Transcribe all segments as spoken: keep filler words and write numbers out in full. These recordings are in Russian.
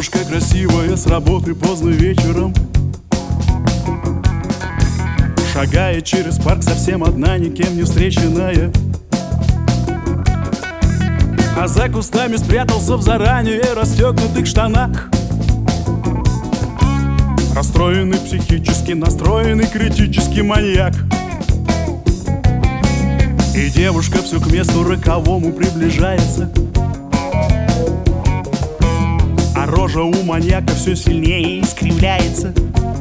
Девушка красивая с работы поздно вечером шагает через парк совсем одна, никем не встреченная. А за кустами спрятался в заранее расстегнутых штанах расстроенный, психически настроенный, критический маньяк. И девушка все к месту роковому приближается, а рожа у маньяка все сильнее искривляется.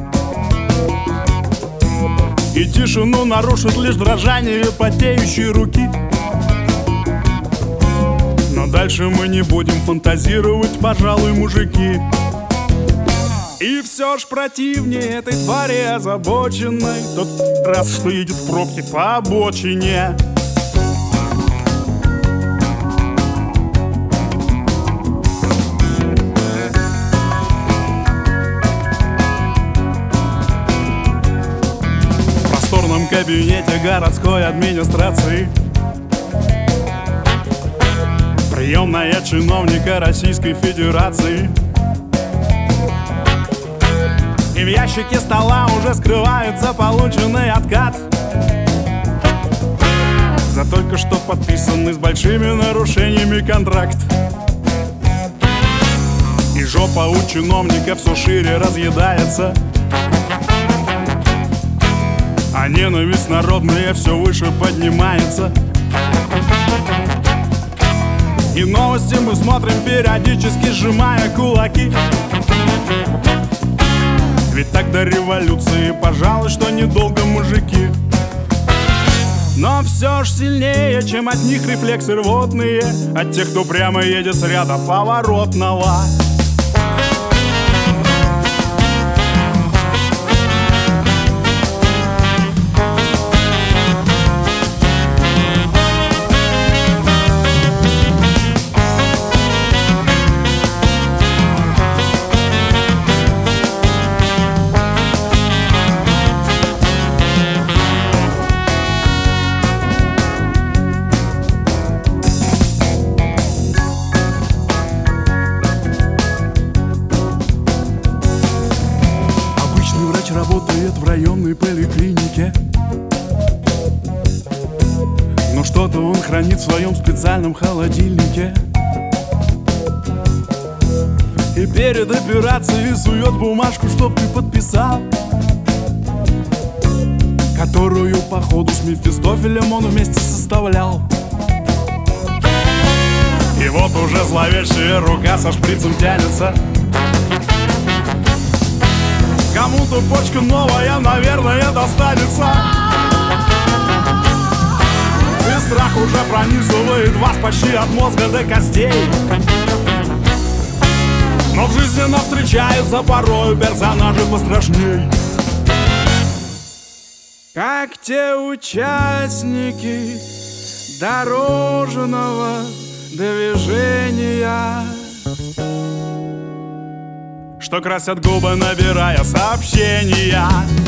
И тишину нарушит лишь дрожание потеющей руки. Но дальше мы не будем фантазировать, пожалуй, мужики. И все ж противнее этой твари озабоченной тот раз, что едет в пробке по обочине. В просторном кабинете городской администрации приемная чиновника Российской Федерации. И в ящике стола уже скрывается полученный откат за только что подписанный с большими нарушениями контракт. И жопа у чиновника все шире разъедается, а ненависть народная все выше поднимается. И новости мы смотрим периодически, сжимая кулаки. Ведь так до революции, пожалуй, что недолго, мужики. Но все ж сильнее, чем от них рефлексы рвотные, от тех, кто прямо едет с ряда поворотного. Работает в районной поликлинике, но что-то он хранит в своем специальном холодильнике. И перед операцией сует бумажку, чтоб ты подписал, которую, походу, с Мефистофелем он вместе составлял. И вот уже зловещая рука со шприцем тянется. Кому-то почка новая, наверное, достанется. И страх уже пронизывает вас почти от мозга до костей. Но в жизни нам встречаются порою персонажи пострашней, как те участники дорожного движения, что красят губы, набирая сообщения.